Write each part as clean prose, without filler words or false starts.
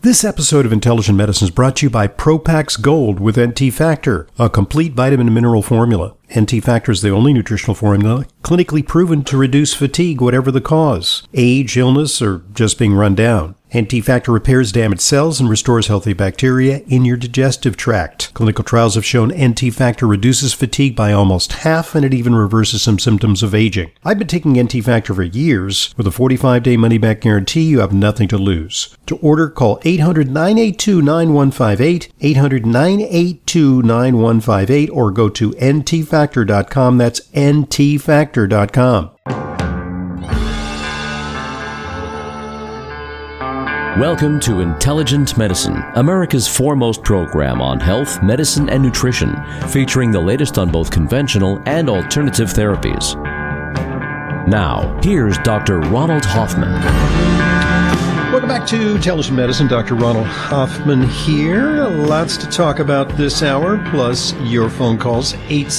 This episode of Intelligent Medicine is brought to you by Propax Gold with NT Factor, a complete vitamin and mineral formula. NT Factor is the only nutritional formula clinically proven to reduce fatigue, whatever the cause, age, illness, or just being run down. NT Factor repairs damaged cells and restores healthy bacteria in your digestive tract. Clinical trials have shown NT Factor reduces fatigue by almost half, and it even reverses some symptoms of aging. I've been taking NT Factor for years. With a 45-day money-back guarantee, you have nothing to lose. To order, call 800-982-9158, 800-982-9158, or go to ntfactor.com. That's ntfactor.com. Welcome to Intelligent Medicine, America's foremost program on health, medicine, and nutrition, featuring the latest on both conventional and alternative therapies. Now, here's Dr. Ronald Hoffman. Welcome back to Intelligent Medicine. Dr. Ronald Hoffman here. Lots to talk about this hour, plus your phone calls,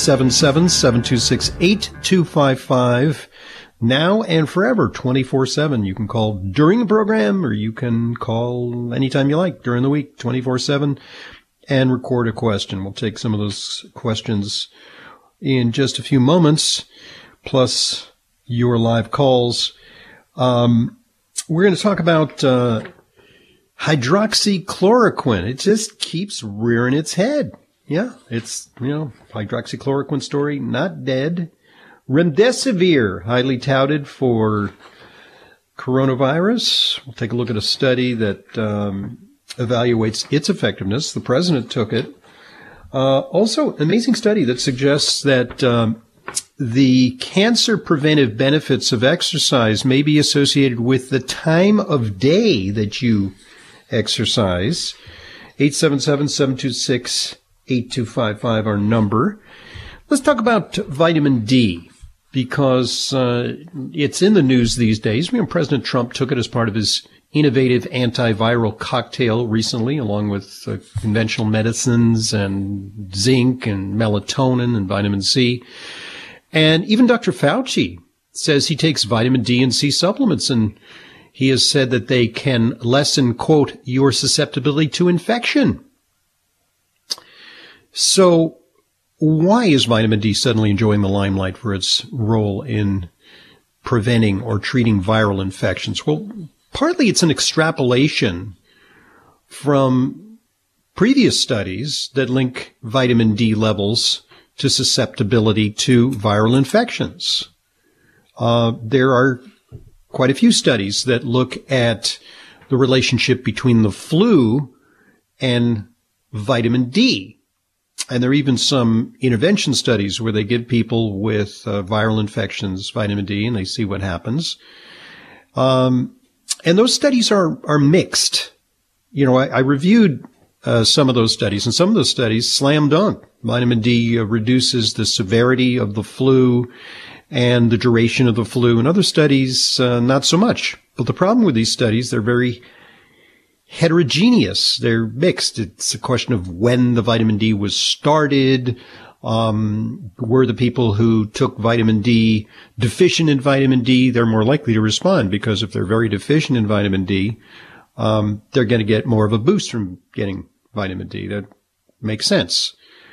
877-726-8255. Now and forever, 24/7. You can call during the program, or you can call anytime you like during the week, 24/7, and record a question. We'll take some of those questions in just a few moments, plus your live calls. We're going to talk about hydroxychloroquine. It just keeps rearing its head. Yeah, it's, hydroxychloroquine story, not dead. Remdesivir, highly touted for coronavirus. We'll take a look at a study that evaluates its effectiveness. The president took it. Also, an amazing study that suggests that the cancer preventive benefits of exercise may be associated with the time of day that you exercise. 877-726-8255, our number. Let's talk about vitamin D, because it's in the news these days. President Trump took it as part of his innovative antiviral cocktail recently, along with conventional medicines and zinc and melatonin and vitamin C. And even Dr. Fauci says he takes vitamin D and C supplements, and he has said that they can lessen, quote, your susceptibility to infection. So why is vitamin D suddenly enjoying the limelight for its role in preventing or treating viral infections? Well, partly it's an extrapolation from previous studies that link vitamin D levels to susceptibility to viral infections. There are quite a few studies that look at the relationship between the flu and vitamin D. And there are even some intervention studies where they give people with viral infections vitamin D, and they see what happens. And those studies are mixed. I reviewed some of those studies, and some of those studies slam dunk. Vitamin D reduces the severity of the flu and the duration of the flu, and other studies not so much. But the problem with these studies, they're very heterogeneous. They're mixed. It's a question of when the vitamin D was started. Were the people who took vitamin D deficient in vitamin D? They're more likely to respond, because if they're very deficient in vitamin D, they're going to get more of a boost from getting vitamin D. That makes sense.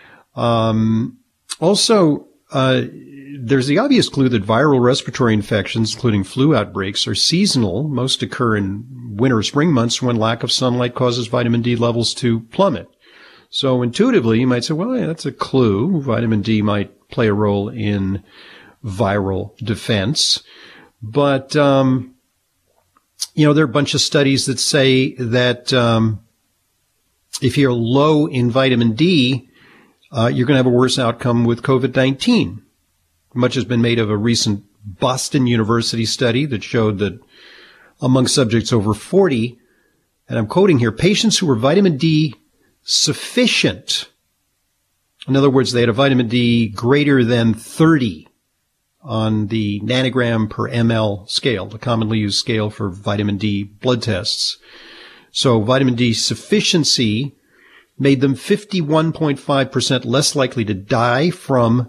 Also, there's the obvious clue that viral respiratory infections, including flu outbreaks, are seasonal. Most occur in winter or spring months when lack of sunlight causes vitamin D levels to plummet. So intuitively, you might say, well, yeah, that's a clue. Vitamin D might play a role in viral defense. But, there are a bunch of studies that say that if you're low in vitamin D, you're going to have a worse outcome with COVID-19. Much has been made of a recent Boston University study that showed that among subjects over 40, and I'm quoting here, patients who were vitamin D sufficient, in other words, they had a vitamin D greater than 30 on the nanogram per ml scale, the commonly used scale for vitamin D blood tests. So vitamin D sufficiency made them 51.5% less likely to die from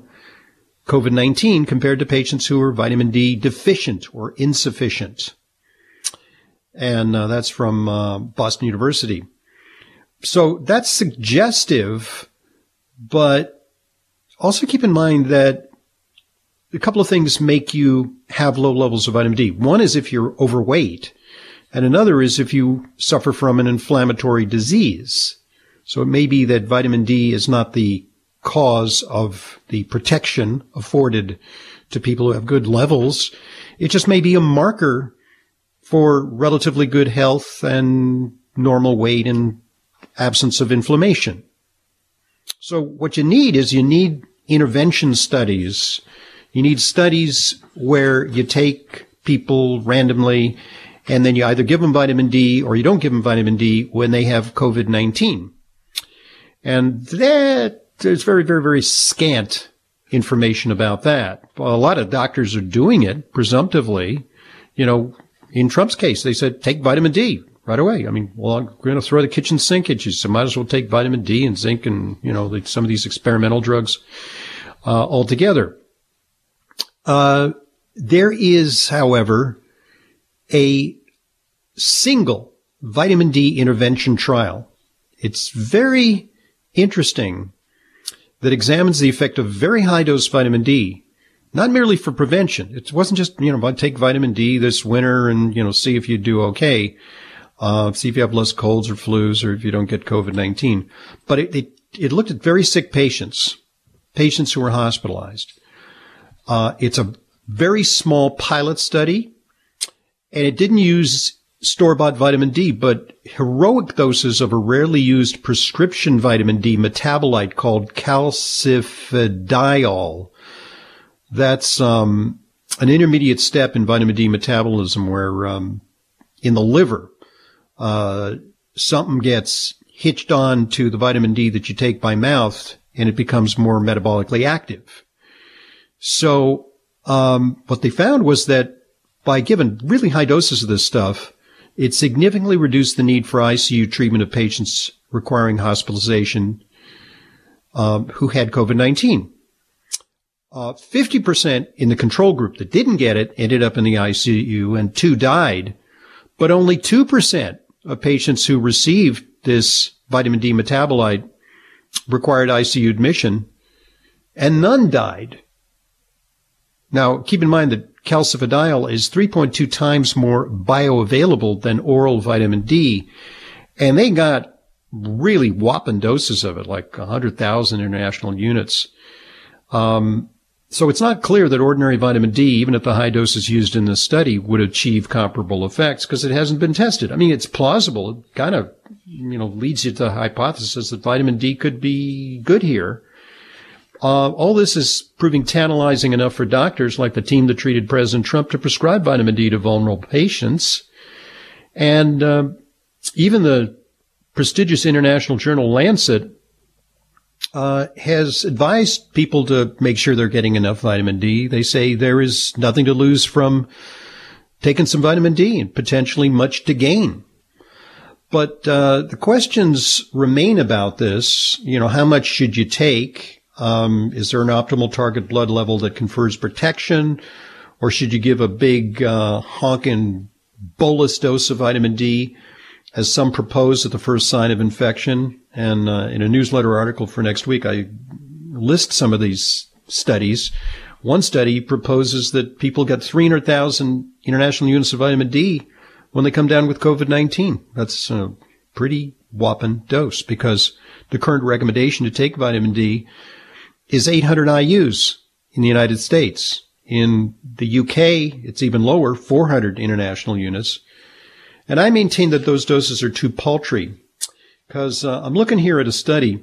COVID-19 compared to patients who were vitamin D deficient or insufficient. And that's from Boston University. So that's suggestive, but also keep in mind that a couple of things make you have low levels of vitamin D. One is if you're overweight, and another is if you suffer from an inflammatory disease. So it may be that vitamin D is not the cause of the protection afforded to people who have good levels. It just may be a marker for relatively good health and normal weight and absence of inflammation. So what you need is intervention studies. You need studies where you take people randomly and then you either give them vitamin D or you don't give them vitamin D when they have COVID-19. And there's very, very, very scant information about that. Well, a lot of doctors are doing it presumptively. In Trump's case, they said, take vitamin D right away. I mean, well, we're going to throw the kitchen sink at you, so might as well take vitamin D and zinc and, some of these experimental drugs altogether. There is, however, a single vitamin D intervention trial. It's very interesting that examines the effect of very high dose vitamin D, not merely for prevention. It wasn't just, take vitamin D this winter and, see if you do okay. See if you have less colds or flus or if you don't get COVID-19. But it looked at very sick patients who were hospitalized. It's a very small pilot study, and it didn't use store-bought vitamin D, but heroic doses of a rarely used prescription vitamin D metabolite called calcifediol. That's an intermediate step in vitamin D metabolism where in the liver, something gets hitched on to the vitamin D that you take by mouth, and it becomes more metabolically active. So what they found was that by giving really high doses of this stuff, it significantly reduced the need for ICU treatment of patients requiring hospitalization who had COVID-19. 50% in the control group that didn't get it ended up in the ICU, and 2 died. But only 2% of patients who received this vitamin D metabolite required ICU admission, and none died. Now, keep in mind that calcifediol is 3.2 times more bioavailable than oral vitamin D, and they got really whopping doses of it, like 100,000 international units. So it's not clear that ordinary vitamin D, even at the high doses used in this study, would achieve comparable effects because it hasn't been tested. I mean, it's plausible. It kind of, leads you to the hypothesis that vitamin D could be good here. All this is proving tantalizing enough for doctors like the team that treated President Trump to prescribe vitamin D to vulnerable patients. And even the prestigious international journal Lancet has advised people to make sure they're getting enough vitamin D. They say there is nothing to lose from taking some vitamin D and potentially much to gain. But the questions remain about this. How much should you take? Is there an optimal target blood level that confers protection? Or should you give a big honking bolus dose of vitamin D, as some propose at the first sign of infection? And in a newsletter article for next week, I list some of these studies. One study proposes that people get 300,000 international units of vitamin D when they come down with COVID-19. That's a pretty whopping dose, because the current recommendation to take vitamin D is 800 IUs in the United States. In the UK, it's even lower, 400 international units. And I maintain that those doses are too paltry, because I'm looking here at a study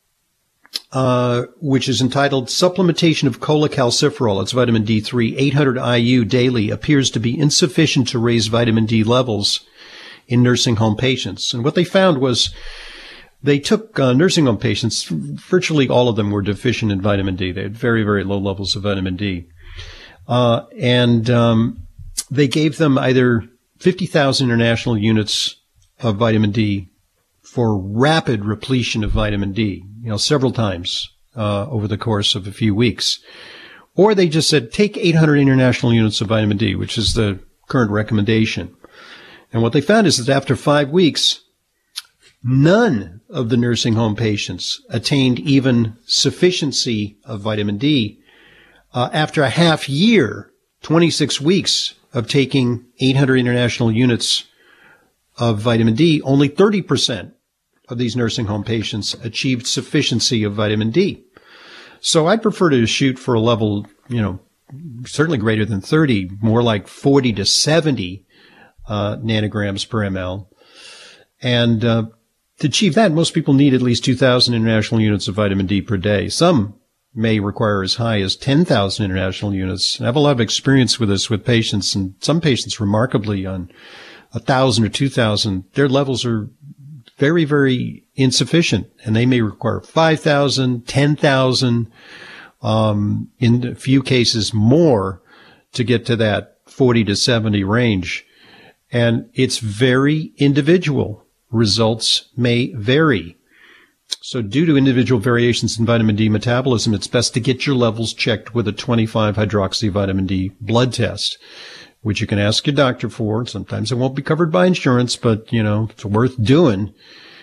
which is entitled Supplementation of Cholecalciferol, it's vitamin D3, 800 IU daily, appears to be insufficient to raise vitamin D levels in nursing home patients. And what they found was they took nursing home patients, virtually all of them were deficient in vitamin D. They had very, very low levels of vitamin D. And they gave them either 50,000 international units of vitamin D for rapid repletion of vitamin D, several times over the course of a few weeks. Or they just said, take 800 international units of vitamin D, which is the current recommendation. And what they found is that after 5 weeks, none of the nursing home patients attained even sufficiency of vitamin D. After a half year, 26 weeks of taking 800 international units of vitamin D, only 30% of these nursing home patients achieved sufficiency of vitamin D. So I'd prefer to shoot for a level, certainly greater than 30, more like 40 to 70 nanograms per ml. And to achieve that, most people need at least 2,000 international units of vitamin D per day. Some may require as high as 10,000 international units. I have a lot of experience with this with patients, and some patients remarkably on 1,000 or 2,000, their levels are very, very insufficient, and they may require 5,000, 10,000, in a few cases more to get to that 40 to 70 range. And it's very individual. Results may vary. So due to individual variations in vitamin D metabolism, it's best to get your levels checked with a 25-hydroxy vitamin D blood test, which you can ask your doctor for. Sometimes it won't be covered by insurance, but, it's worth doing.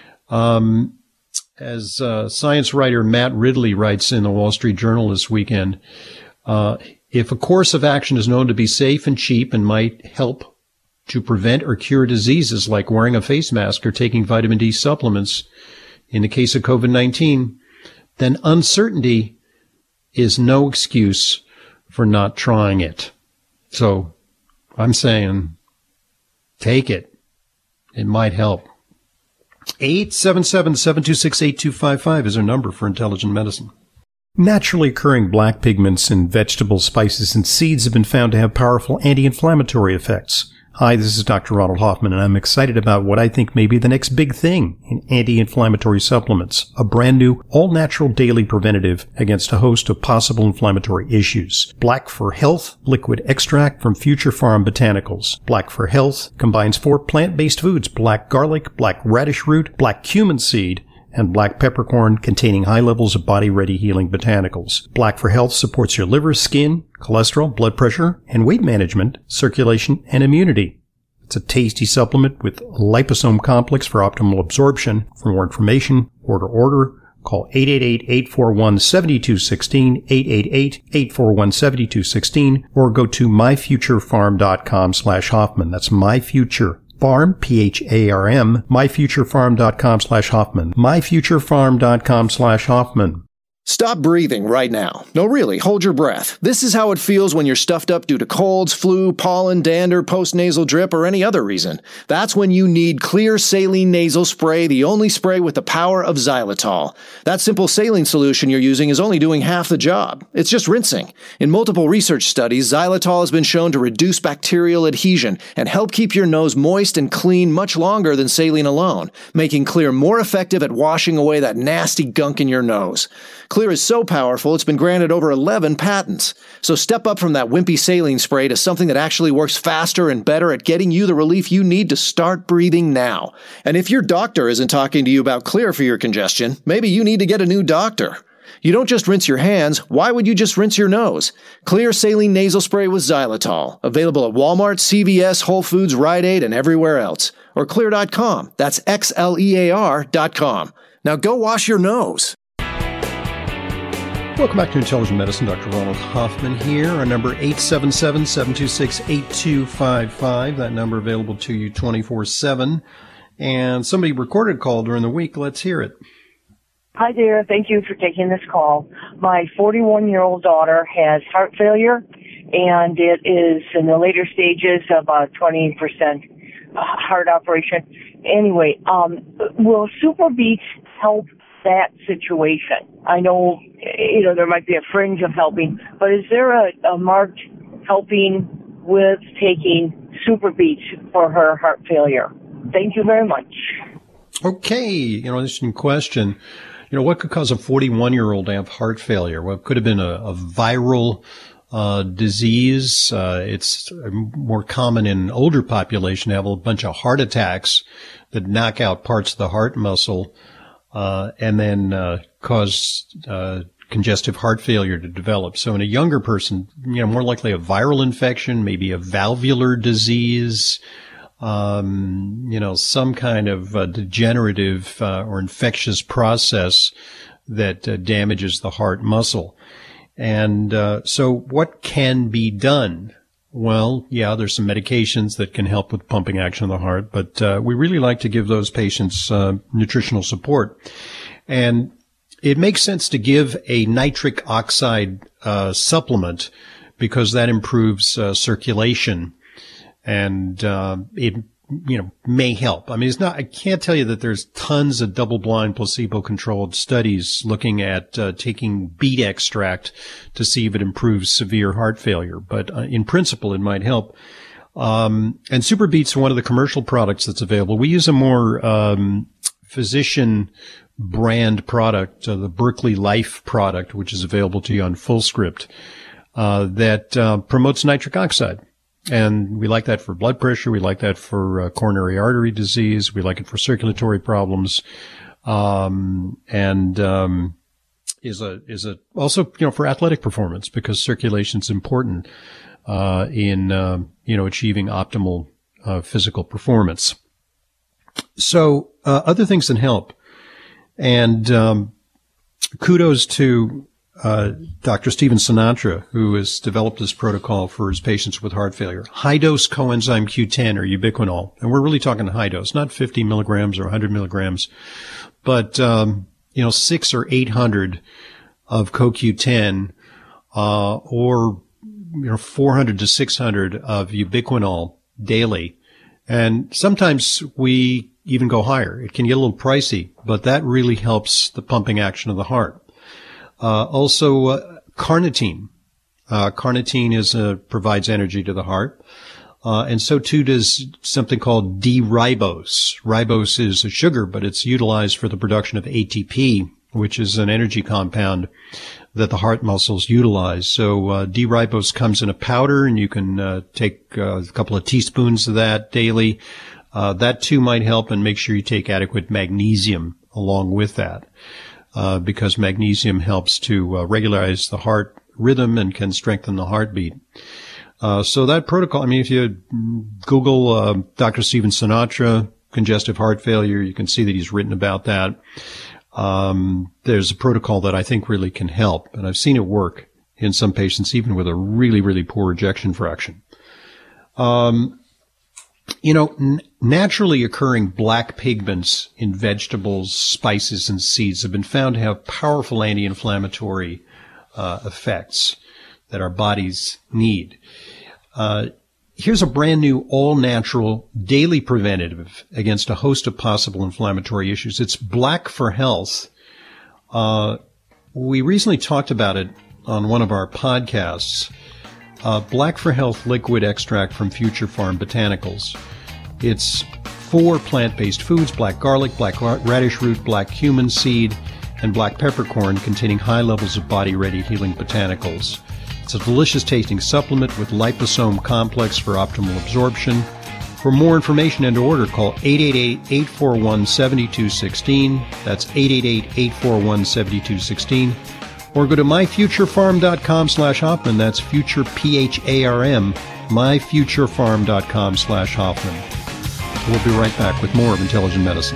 As science writer Matt Ridley writes in the Wall Street Journal this weekend, if a course of action is known to be safe and cheap and might help to prevent or cure diseases like wearing a face mask or taking vitamin D supplements, in the case of COVID-19, then uncertainty is no excuse for not trying it. So I'm saying take it. It might help. 877-726-8255 is our number for Intelligent Medicine. Naturally occurring black pigments in vegetables, spices, and seeds have been found to have powerful anti-inflammatory effects. Hi, this is Dr. Ronald Hoffman, and I'm excited about what I think may be the next big thing in anti-inflammatory supplements, a brand new, all-natural daily preventative against a host of possible inflammatory issues. Black for Health liquid extract from Future Farm Botanicals. Black for Health combines 4 plant-based foods: black garlic, black radish root, black cumin seed, and black peppercorn, containing high levels of body-ready healing botanicals. Black for Health supports your liver, skin, cholesterol, blood pressure, and weight management, circulation, and immunity. It's a tasty supplement with liposome complex for optimal absorption. For more information, order. Call 888-841-7216, 888-841-7216, or go to myfuturefarm.com/Hoffman. That's myfuture. Farm, P-H-A-R-M, myfuturefarm.com/Hoffman, myfuturefarm.com/Hoffman. Stop breathing right now. No, really, hold your breath. This is how it feels when you're stuffed up due to colds, flu, pollen, dander, postnasal drip, or any other reason. That's when you need Clear Saline Nasal Spray, the only spray with the power of xylitol. That simple saline solution you're using is only doing half the job. It's just rinsing. In multiple research studies, xylitol has been shown to reduce bacterial adhesion and help keep your nose moist and clean much longer than saline alone, making Clear more effective at washing away that nasty gunk in your nose. Clear is so powerful, it's been granted over 11 patents. So step up from that wimpy saline spray to something that actually works faster and better at getting you the relief you need to start breathing now. And if your doctor isn't talking to you about Clear for your congestion, maybe you need to get a new doctor. You don't just rinse your hands. Why would you just rinse your nose? Clear Saline Nasal Spray with xylitol. Available at Walmart, CVS, Whole Foods, Rite Aid, and everywhere else. Or Clear.com. That's XLEAR.com. Now go wash your nose. Welcome back to Intelligent Medicine. Dr. Ronald Hoffman here. Our number 877-726-8255. That number available to you 24/7. And somebody recorded a call during the week. Let's hear it. Hi there. Thank you for taking this call. My 41-year-old daughter has heart failure, and it is in the later stages of a 20% heart operation. Anyway, will Super Beets help that situation? I know, there might be a fringe of helping, but is there a marked helping with taking Super Beets for her heart failure? Thank you very much. Okay. Interesting question. What could cause a 41-year-old to have heart failure? Well, it could have been a viral disease. It's more common in older population to have a bunch of heart attacks that knock out parts of the heart muscle, and then cause congestive heart failure to develop. So in a younger person, more likely a viral infection, maybe a valvular disease, some kind of degenerative or infectious process that damages the heart muscle. And so what can be done? Well, yeah, there's some medications that can help with pumping action of the heart, but we really like to give those patients nutritional support. And it makes sense to give a nitric oxide supplement because that improves circulation, and it may help. I mean, I can't tell you that there's tons of double-blind, placebo-controlled studies looking at taking beet extract to see if it improves severe heart failure. But in principle, it might help. And Super Beet's one of the commercial products that's available. We use a more physician brand product, the Berkeley Life product, which is available to you on FullScript, that promotes nitric oxide. And we like that for blood pressure. We like that for coronary artery disease. We like it for circulatory problems. Is also, for athletic performance, because circulation is important, in achieving optimal, physical performance. So, other things that help. And, kudos to Dr. Steven Sinatra, who has developed this protocol for his patients with heart failure. High-dose coenzyme Q10 or ubiquinol. And we're really talking high dose, not 50 milligrams or 100 milligrams, but, 600 or 800 of CoQ10, or, 400 to 600 of ubiquinol daily. And sometimes we even go higher. It can get a little pricey, but that really helps the pumping action of the heart. Also, carnitine. Carnitine provides energy to the heart. And so too does something called D-ribose. Ribose is a sugar, but it's utilized for the production of ATP, which is an energy compound that the heart muscles utilize. So, D-ribose comes in a powder, and you can, take a couple of teaspoons of that daily. That too might help, and make sure you take adequate magnesium along with that. Because magnesium helps to regularize the heart rhythm and can strengthen the heartbeat. So that protocol, if you Google Dr. Steven Sinatra, congestive heart failure, you can see that he's written about that. There's a protocol that I think really can help, and I've seen it work in some patients, even with a really, really poor ejection fraction. Naturally occurring black pigments in vegetables, spices, and seeds have been found to have powerful anti-inflammatory effects that our bodies need. Here's a brand new all-natural daily preventative against a host of possible inflammatory issues. It's Black for Health. We recently talked about it on one of our podcasts. Black for Health liquid extract from Future Farm Botanicals. It's 4 plant-based foods: black garlic, black radish root, black cumin seed, and black peppercorn, containing high levels of body-ready healing botanicals. It's a delicious tasting supplement with liposome complex for optimal absorption. For more information and to order, call 888-841-7216. That's 888-841-7216. Or go to myfuturefarm.com/Hoffman. That's future, PHARM, myfuturefarm.com/Hoffman. We'll be right back with more of Intelligent Medicine.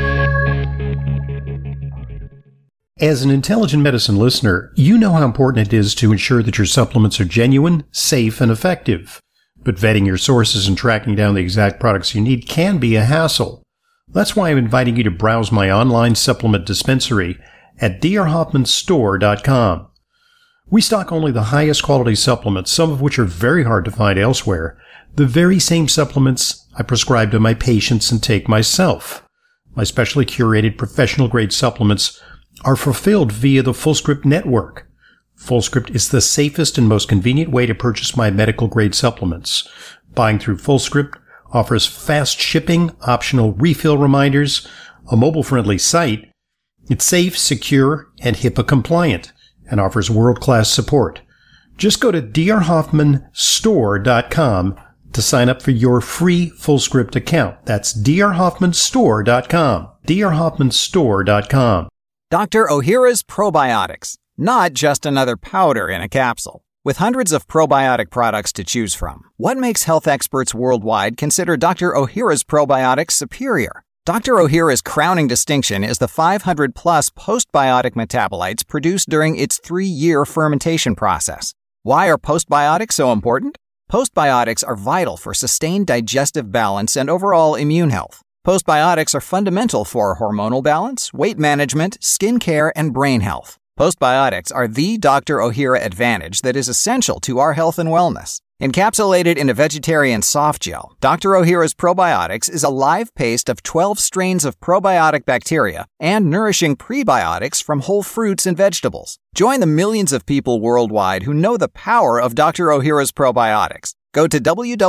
As an Intelligent Medicine listener, you know how important it is to ensure that your supplements are genuine, safe, and effective. But vetting your sources and tracking down the exact products you need can be a hassle. That's why I'm inviting you to browse my online supplement dispensary at drhoffmanstore.com. We stock only the highest quality supplements, some of which are very hard to find elsewhere. The very same supplements I prescribe to my patients and take myself. My specially curated professional-grade supplements are fulfilled via the FullScript network. FullScript is the safest and most convenient way to purchase my medical-grade supplements. Buying through FullScript offers fast shipping, optional refill reminders, a mobile-friendly site. It's safe, secure, and HIPAA-compliant, and offers world-class support. Just go to drhoffmanstore.com to sign up for your free FullScript account. That's drhoffmanstore.com. drhoffmanstore.com. Dr. Ohhira's Probiotics, not just another powder in a capsule. With hundreds of probiotic products to choose from, what makes health experts worldwide consider Dr. Ohhira's probiotics superior? Dr. Ohhira's crowning distinction is the 500-plus postbiotic metabolites produced during its 3-year fermentation process. Why are postbiotics so important? Postbiotics are vital for sustained digestive balance and overall immune health. Postbiotics are fundamental for hormonal balance, weight management, skin care, and brain health. Postbiotics are the Dr. Ohhira advantage that is essential to our health and wellness. Encapsulated in a vegetarian soft gel, Dr. Ohhira's probiotics is a live paste of 12 strains of probiotic bacteria and nourishing prebiotics from whole fruits and vegetables. Join the millions of people worldwide who know the power of Dr. Ohhira's probiotics. Go to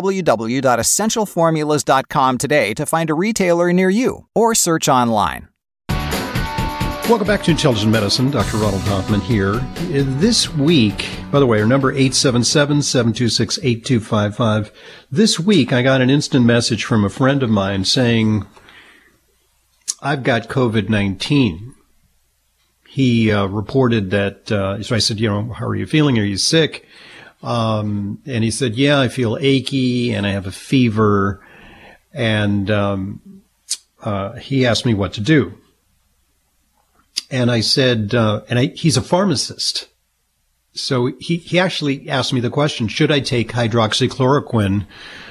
www.essentialformulas.com today to find a retailer near you or search online. Welcome back to Intelligent Medicine. Dr. Ronald Hoffman here. This week, by the way, our number 877-726-8255. This week, I got an instant message from a friend of mine saying, I've got COVID-19. He reported that, so I said, how are you feeling? Are you sick? And he said, yeah, I feel achy and I have a fever. And he asked me what to do. And I said, he's a pharmacist. So he actually asked me the question, should I take hydroxychloroquine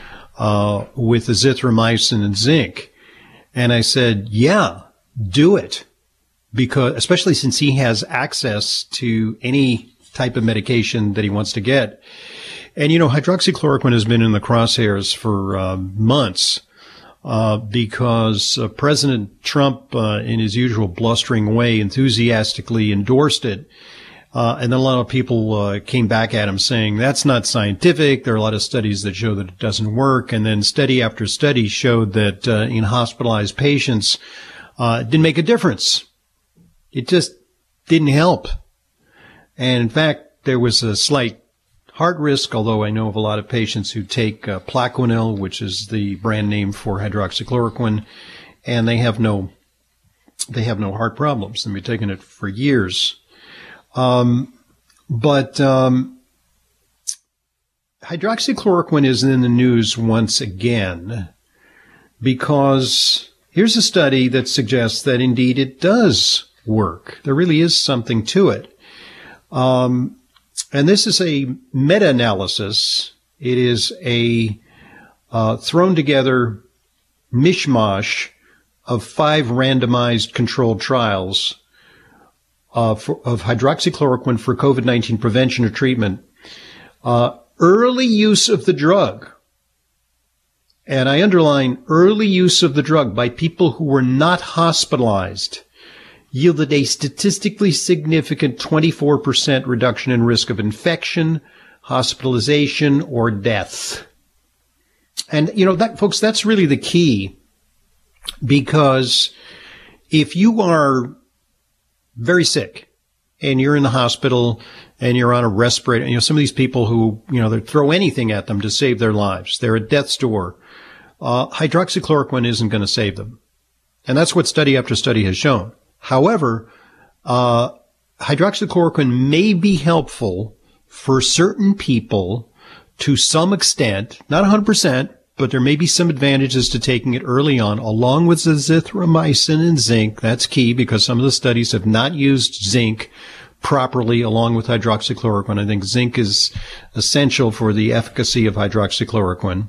with azithromycin and zinc? And I said, yeah, do it. Because, especially since he has access to any type of medication that he wants to get. And, hydroxychloroquine has been in the crosshairs for months. Because President Trump, in his usual blustering way, enthusiastically endorsed it. And then a lot of people came back at him saying, that's not scientific. There are a lot of studies that show that it doesn't work. And then study after study showed that in hospitalized patients, it didn't make a difference. It just didn't help. And in fact, there was a slight heart risk, although I know of a lot of patients who take Plaquenil, which is the brand name for hydroxychloroquine, and they have no heart problems. They've been taking it for years. But hydroxychloroquine is in the news once again because here's a study that suggests that indeed it does work. There really is something to it. And this is a meta-analysis. It is a thrown together mishmash of 5 randomized controlled trials of hydroxychloroquine for COVID-19 prevention or treatment. Early use of the drug, and I underline early use of the drug by people who were not hospitalized, yielded a statistically significant 24% reduction in risk of infection, hospitalization, or death. And, that, folks, that's really the key, because if you are very sick and you're in the hospital and you're on a respirator, some of these people who, they throw anything at them to save their lives. They're at death's door. Hydroxychloroquine isn't going to save them. And that's what study after study has shown. However, hydroxychloroquine may be helpful for certain people to some extent, not 100%, but there may be some advantages to taking it early on, along with azithromycin and zinc. That's key because some of the studies have not used zinc properly along with hydroxychloroquine. I think zinc is essential for the efficacy of hydroxychloroquine.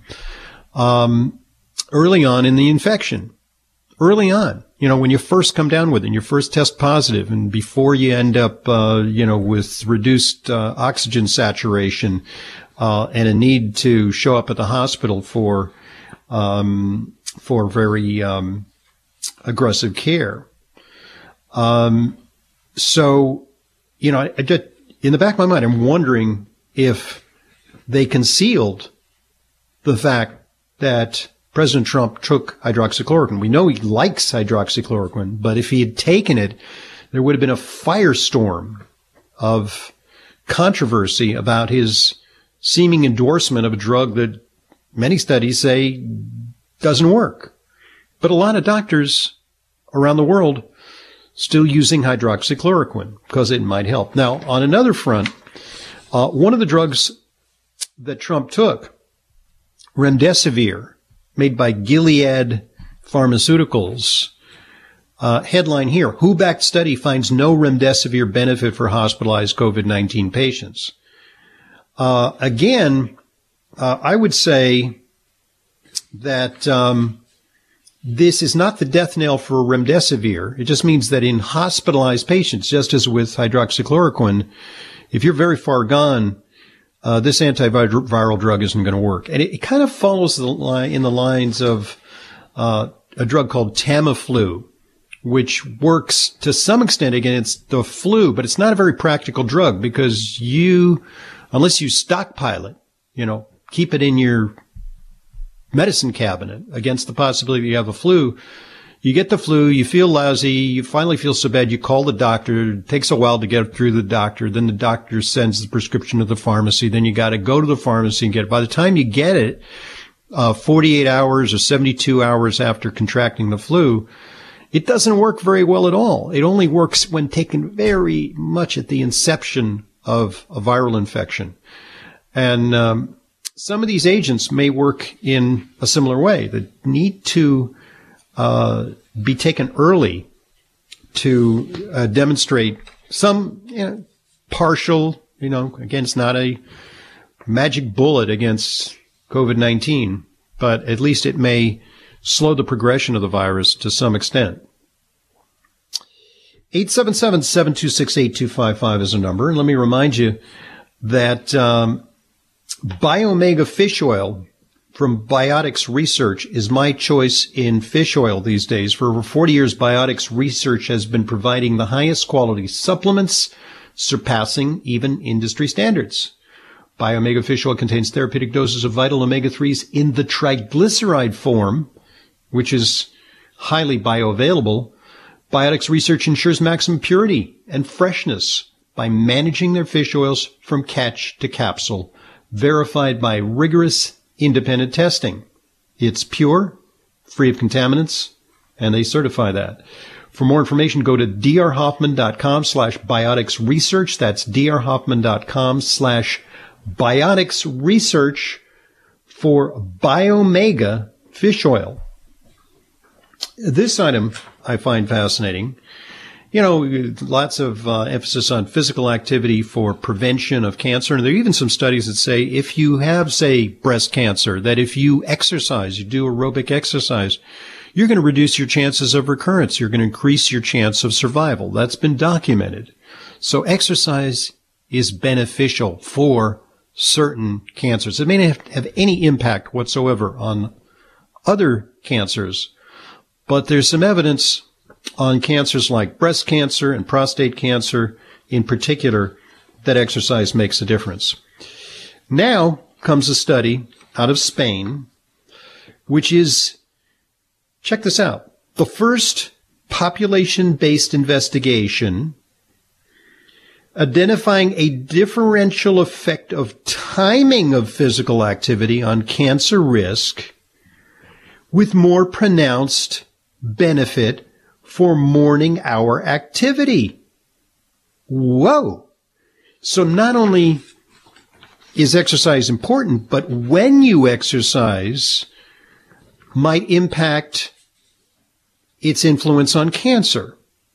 Early on in the infection. Early on. When you first come down with it and you first test positive and before you end up, with reduced oxygen saturation and a need to show up at the hospital for very aggressive care. So, I just, in the back of my mind, I'm wondering if they concealed the fact that President Trump took hydroxychloroquine. We know he likes hydroxychloroquine, but if he had taken it, there would have been a firestorm of controversy about his seeming endorsement of a drug that many studies say doesn't work. But a lot of doctors around the world still using hydroxychloroquine because it might help. Now, on another front, One of the drugs that Trump took, remdesivir, made by Gilead Pharmaceuticals, headline here, WHO-backed study finds no remdesivir benefit for hospitalized COVID-19 patients. Again, I would say that this is not the death knell for remdesivir. It just means that in hospitalized patients, just as with hydroxychloroquine, if you're very far gone, this antiviral drug isn't going to work. And it kind of follows in the lines of a drug called Tamiflu, which works to some extent against the flu, but it's not a very practical drug because unless you stockpile it, keep it in your medicine cabinet against the possibility you have a flu. You get the flu, you feel lousy, you finally feel so bad, you call the doctor. It takes a while to get through the doctor. Then the doctor sends the prescription to the pharmacy. Then you got to go to the pharmacy and get it. By the time you get it, 48 hours or 72 hours after contracting the flu, it doesn't work very well at all. It only works when taken very much at the inception of a viral infection. And some of these agents may work in a similar way. They need to be taken early to demonstrate some partial, again, it's not a magic bullet against COVID-19, but at least it may slow the progression of the virus to some extent. 877-726-8255 is a number. And let me remind you that Biomega fish oil from Biotics Research is my choice in fish oil these days. For over 40 years, Biotics Research has been providing the highest quality supplements, surpassing even industry standards. Biomega fish oil contains therapeutic doses of vital omega-3s in the triglyceride form, which is highly bioavailable. Biotics Research ensures maximum purity and freshness by managing their fish oils from catch to capsule, verified by rigorous independent testing. It's pure, free of contaminants, and they certify that. For more information, go to drhoffman.com/bioticsresearch. That's drhoffman.com/bioticsresearch for Biomega fish oil. This item I find fascinating. Lots of emphasis on physical activity for prevention of cancer. And there are even some studies that say if you have, say, breast cancer, that if you exercise, you do aerobic exercise, you're going to reduce your chances of recurrence. You're going to increase your chance of survival. That's been documented. So exercise is beneficial for certain cancers. It may not have any impact whatsoever on other cancers, but there's some evidence on cancers like breast cancer and prostate cancer in particular that exercise makes a difference. Now comes a study out of Spain, which is, check this out, the first population-based investigation identifying a differential effect of timing of physical activity on cancer risk with more pronounced benefit for morning hour activity. Whoa. So not only is exercise important, but when you exercise might impact its influence on cancer.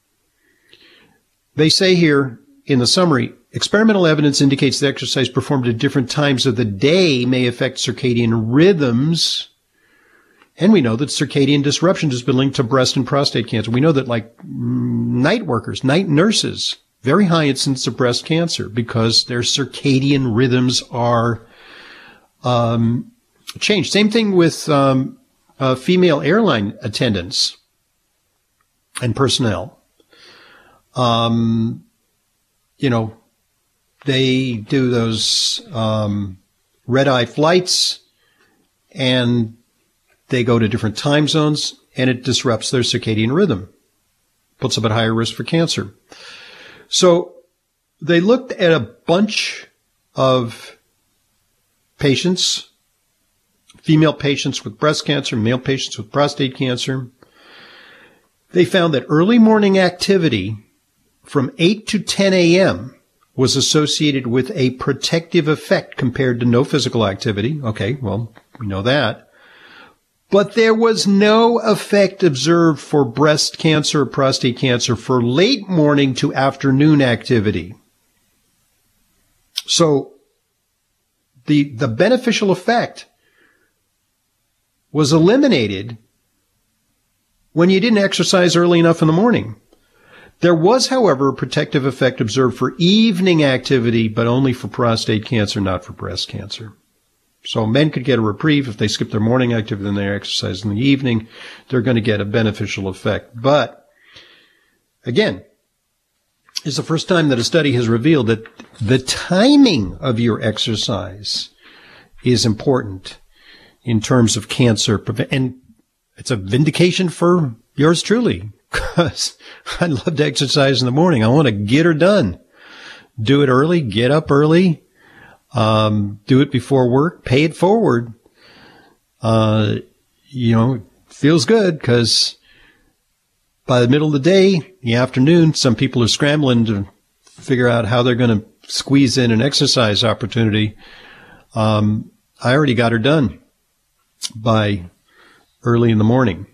They say here in the summary, experimental evidence indicates that exercise performed at different times of the day may affect circadian rhythms. And we know that circadian disruption has been linked to breast and prostate cancer. We know that night workers, night nurses, very high incidence of breast cancer because their circadian rhythms are changed. Same thing with female airline attendants and personnel. They do those red-eye flights and they go to different time zones, and it disrupts their circadian rhythm, puts them at higher risk for cancer. So they looked at a bunch of patients, female patients with breast cancer, male patients with prostate cancer. They found that early morning activity from 8 to 10 a.m. was associated with a protective effect compared to no physical activity. Okay, well, we know that. But there was no effect observed for breast cancer or prostate cancer for late morning to afternoon activity. So the beneficial effect was eliminated when you didn't exercise early enough in the morning. There was, however, a protective effect observed for evening activity, but only for prostate cancer, not for breast cancer. So men could get a reprieve if they skip their morning activity and they exercise in the evening. They're going to get a beneficial effect. But again, it's the first time that a study has revealed that the timing of your exercise is important in terms of cancer. And it's a vindication for yours truly, because I love to exercise in the morning. I want to get her done. Do it early, get up early. Do it before work, pay it forward. Feels good because by the middle of the day, the afternoon, some people are scrambling to figure out how they're going to squeeze in an exercise opportunity. I already got her done by early in the morning.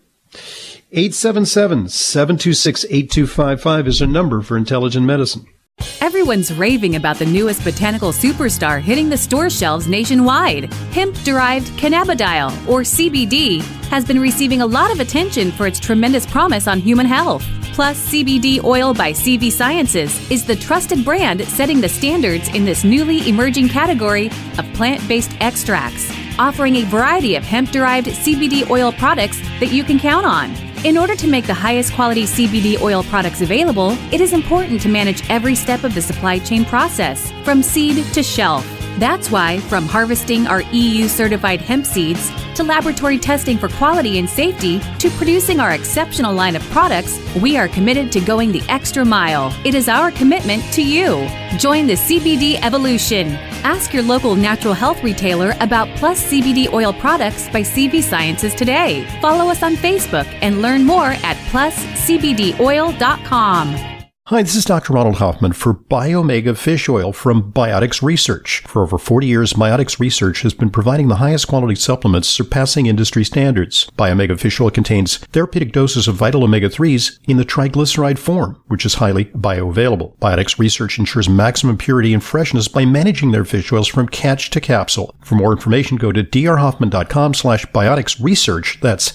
877-726-8255 is our number for Intelligent Medicine. Everyone's raving about the newest botanical superstar hitting the store shelves nationwide. Hemp-derived cannabidiol, or CBD, has been receiving a lot of attention for its tremendous promise on human health. Plus, CBD Oil by CV Sciences is the trusted brand setting the standards in this newly emerging category of plant-based extracts, offering a variety of hemp-derived CBD oil products that you can count on. In order to make the highest quality CBD oil products available, it is important to manage every step of the supply chain process, from seed to shelf. That's why, from harvesting our EU-certified hemp seeds, to laboratory testing for quality and safety, to producing our exceptional line of products, we are committed to going the extra mile. It is our commitment to you. Join the CBD evolution. Ask your local natural health retailer about Plus CBD oil products by CV Sciences today. Follow us on Facebook and learn more at pluscbdoil.com. Hi, this is Dr. Ronald Hoffman for Biomega Fish Oil from Biotics Research. For over 40 years, Biotics Research has been providing the highest quality supplements surpassing industry standards. Biomega Fish Oil contains therapeutic doses of vital omega-3s in the triglyceride form, which is highly bioavailable. Biotics Research ensures maximum purity and freshness by managing their fish oils from catch to capsule. For more information, go to drhoffman.com/bioticsresearch. That's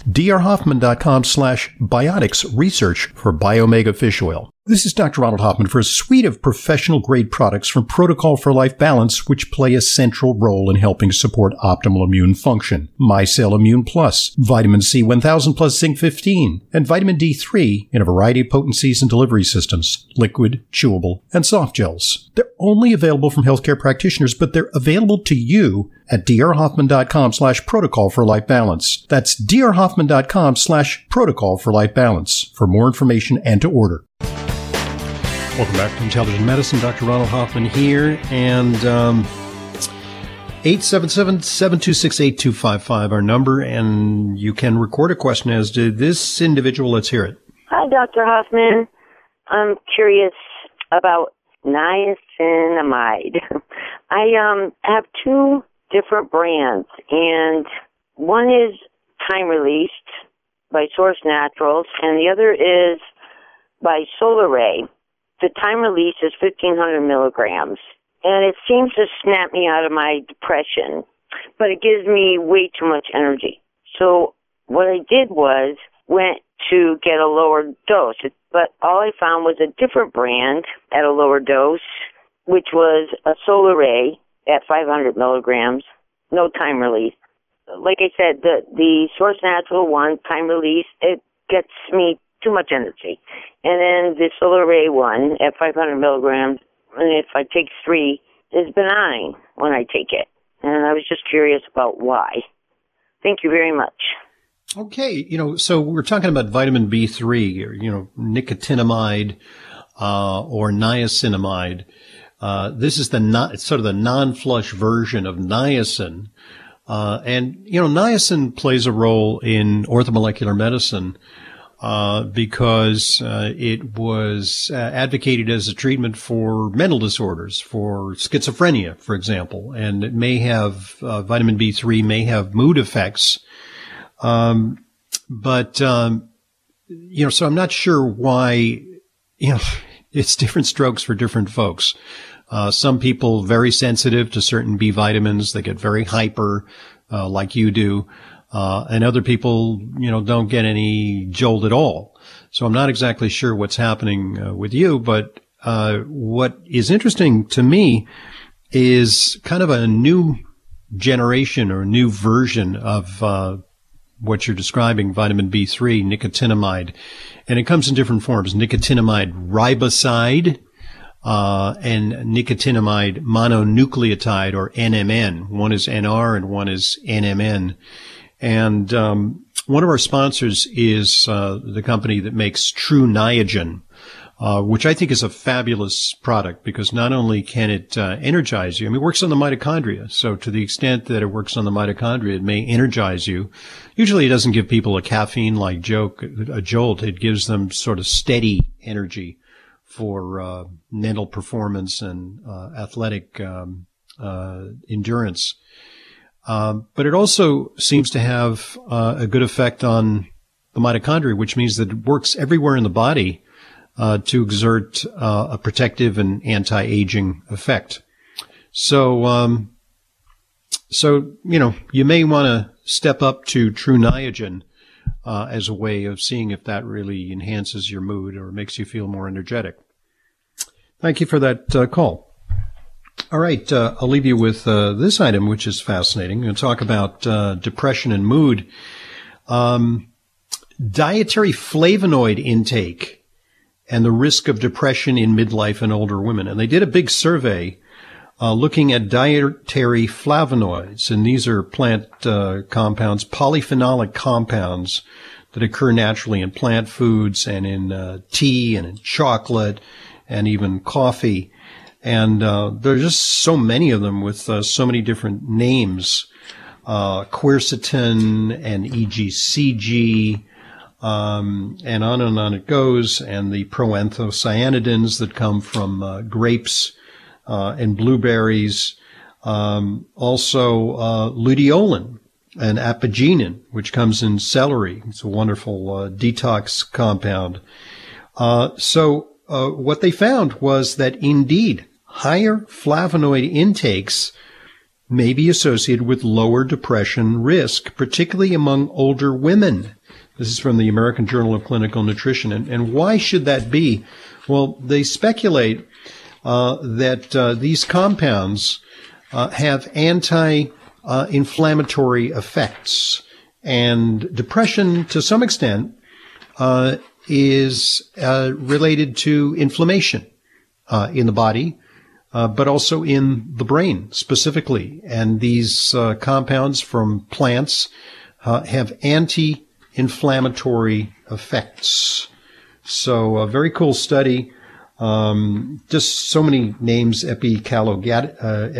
drhoffman.com/bioticsresearch for Biomega Fish Oil. This is Dr. Ronald Hoffman for a suite of professional-grade products from Protocol for Life Balance, which play a central role in helping support optimal immune function. MyCell Immune Plus, Vitamin C 1000 plus Zinc 15, and Vitamin D3 in a variety of potencies and delivery systems, liquid, chewable, and soft gels. They're only available from healthcare practitioners, but they're available to you at drhoffman.com/protocol for life balance. That's drhoffman.com/protocol for life balance for more information and to order. Welcome back to Intelligent Medicine. Dr. Ronald Hoffman here, and 877-726-8255, our number, and you can record a question as to this individual. Let's hear it. Hi, Dr. Hoffman. I'm curious about niacinamide. I have two different brands, and one is time released by Source Naturals, and the other is by Solar Ray. The time release is 1,500 milligrams, and it seems to snap me out of my depression, but it gives me way too much energy. So what I did was went to get a lower dose, but all I found was a different brand at a lower dose, which was a Solar Ray at 500 milligrams, no time release. Like I said, the Source Natural one, time release, it gets me too much energy. And then the Solar Ray one at 500 milligrams, and if I take 3, is benign when I take it. And I was just curious about why. Thank you very much. Okay, so we're talking about vitamin B3, or, nicotinamide, or niacinamide. This is it's sort of the non-flush version of niacin. And niacin plays a role in orthomolecular medicine. because it was advocated as a treatment for mental disorders, for schizophrenia, for example, and it may have vitamin B3 may have mood effects, but so I'm not sure why. It's different strokes for different folks. Some people very sensitive to certain B vitamins, they get very hyper, like you do. And other people, don't get any jolt at all. So I'm not exactly sure what's happening with you, but what is interesting to me is kind of a new generation or new version of what you're describing, vitamin B3, nicotinamide. And it comes in different forms, nicotinamide riboside and nicotinamide mononucleotide, or NMN. One is NR and one is NMN. And one of our sponsors is the company that makes True Niagen, which I think is a fabulous product because not only can it energize you, it works on the mitochondria. So to the extent that it works on the mitochondria, it may energize you. Usually it doesn't give people a caffeine-like a jolt. It gives them sort of steady energy for mental performance and athletic endurance. But it also seems to have a good effect on the mitochondria, which means that it works everywhere in the body to exert a protective and anti-aging effect. So you may want to step up to True Niagen as a way of seeing if that really enhances your mood or makes you feel more energetic. Thank you for that call. All right, I'll leave you with this item, which is fascinating. I'm going to talk about depression and mood. Dietary flavonoid intake and the risk of depression in midlife and older women. And they did a big survey looking at dietary flavonoids, and these are plant compounds, polyphenolic compounds that occur naturally in plant foods and in tea and in chocolate and even coffee. And there are just so many of them with so many different names, quercetin and EGCG, and on it goes, and the proanthocyanidins that come from grapes and blueberries, also luteolin and apigenin, which comes in celery. It's a wonderful detox compound. So what they found was that indeed higher flavonoid intakes may be associated with lower depression risk, particularly among older women. This is from the American Journal of Clinical Nutrition. And why should that be? Well, they speculate that these compounds have anti-inflammatory effects. And depression, to some extent, is related to inflammation in the body, but also in the brain specifically. And these compounds from plants have anti-inflammatory effects. So a very cool study. Just so many names: epigallocatechin,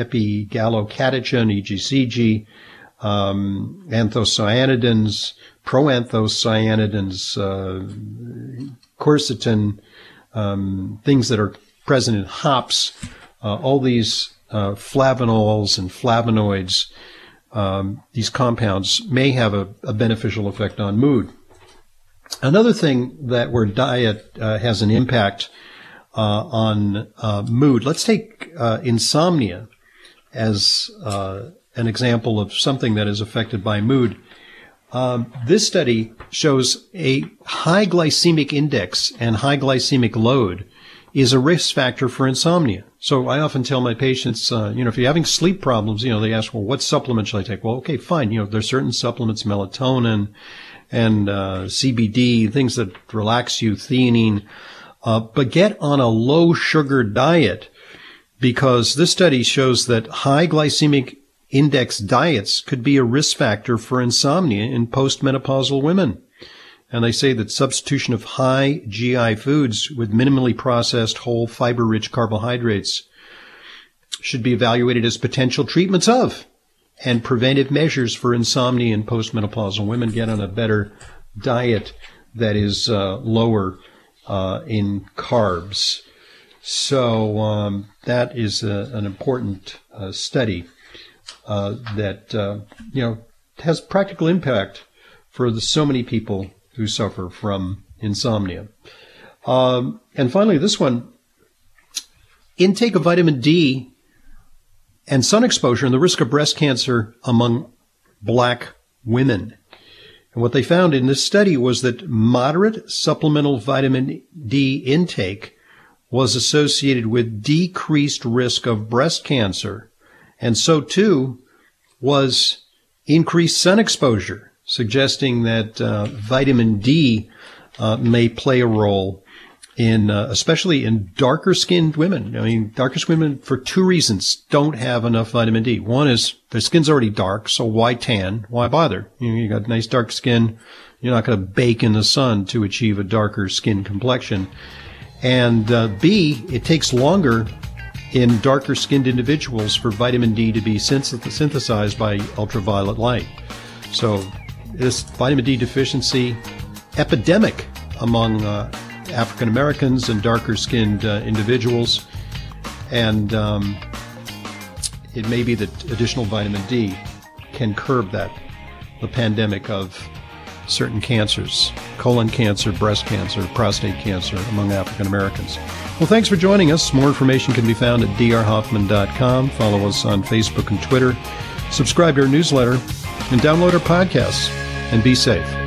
EGCG, anthocyanidins, proanthocyanidins, quercetin, things that are present in hops. All these flavanols and flavonoids, these compounds may have a beneficial effect on mood. Another thing where diet has an impact on mood. Let's take insomnia as an example of something that is affected by mood. This study shows a high glycemic index and high glycemic load is a risk factor for insomnia. So I often tell my patients, if you're having sleep problems, they ask, well, what supplement should I take? Well, okay, fine. There's certain supplements, melatonin and CBD, things that relax you, theanine. But get on a low sugar diet, because this study shows that high glycemic index diets could be a risk factor for insomnia in postmenopausal women. And they say that substitution of high GI foods with minimally processed whole fiber-rich carbohydrates should be evaluated as potential treatments of and preventive measures for insomnia in postmenopausal women. Get on a better diet that is lower in carbs. So that is an important study that has practical impact for so many people who suffer from insomnia. And finally, this one, intake of vitamin D and sun exposure and the risk of breast cancer among Black women. And what they found in this study was that moderate supplemental vitamin D intake was associated with decreased risk of breast cancer, and so too was increased sun exposure, suggesting that vitamin D may play a role in, especially in darker-skinned women. I mean, darker-skinned women, for two reasons, don't have enough vitamin D. One is their skin's already dark, so why tan? Why bother? You got nice dark skin. You're not going to bake in the sun to achieve a darker skin complexion. And B, it takes longer in darker-skinned individuals for vitamin D to be synthesized by ultraviolet light. So this vitamin D deficiency epidemic among African Americans and darker-skinned individuals, and it may be that additional vitamin D can curb the pandemic of certain cancers, colon cancer, breast cancer, prostate cancer among African Americans. Well, thanks for joining us. More information can be found at drhoffman.com. Follow us on Facebook and Twitter. Subscribe to our newsletter and download our podcasts. And be safe.